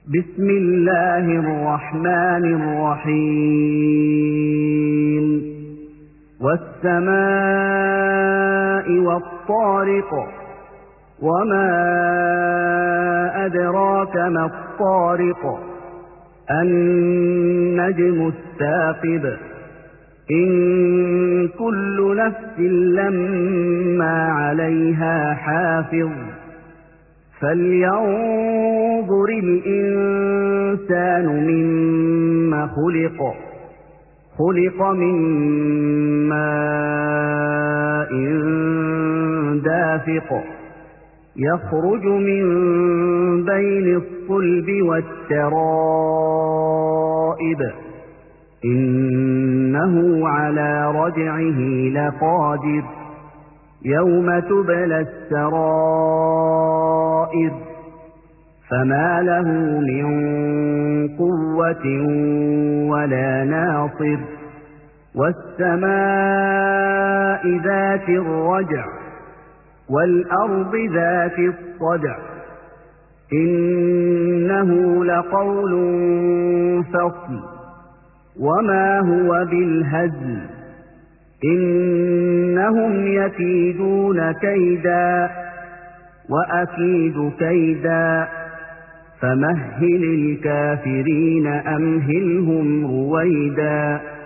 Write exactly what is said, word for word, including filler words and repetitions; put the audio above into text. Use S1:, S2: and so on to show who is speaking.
S1: بسم الله الرحمن الرحيم والسماء والطارق وما أدراك ما الطارق النجم الثاقب إن كل نفس لما عليها حافظ فلينظر الإنسان مما خلق خلق من ماء دافق يخرج من بين الصلب والترائب إنه على رجعه لقادر يوم تبلى السرائر فما له من قوة ولا ناصر والسماء ذات الرجع والأرض ذات الصدع إنه لقول فصل وما هو بالهزل إنهم يكيدون كيدا وأكيد كيدا فمهل الكافرين أمهلهم رويدا.